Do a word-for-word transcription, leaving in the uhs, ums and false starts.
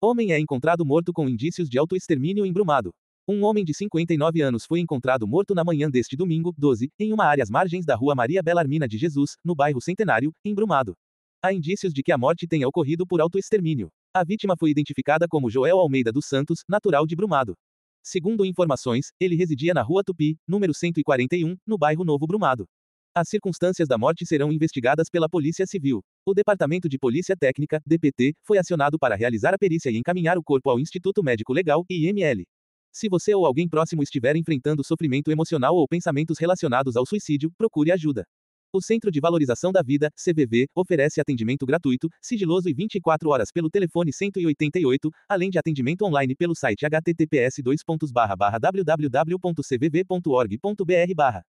Homem é encontrado morto com indícios de autoextermínio em Brumado. Um homem de cinquenta e nove anos foi encontrado morto na manhã deste domingo, doze, em uma área às margens da rua Maria Belarmina de Jesus, no bairro Centenário, em Brumado. Há indícios de que a morte tenha ocorrido por autoextermínio. A vítima foi identificada como Joel Almeida dos Santos, natural de Brumado. Segundo informações, ele residia na Rua Tupi, número cento e quarenta e um, no bairro Novo Brumado. As circunstâncias da morte serão investigadas pela Polícia Civil. O Departamento de Polícia Técnica, D P T, foi acionado para realizar a perícia e encaminhar o corpo ao Instituto Médico Legal, I M L. Se você ou alguém próximo estiver enfrentando sofrimento emocional ou pensamentos relacionados ao suicídio, procure ajuda. O Centro de Valorização da Vida, C V V, oferece atendimento gratuito, sigiloso e vinte e quatro horas pelo telefone cento e oitenta e oito, além de atendimento online pelo site h t t p s dois pontos barra barra w w w ponto c v v ponto org ponto b r barra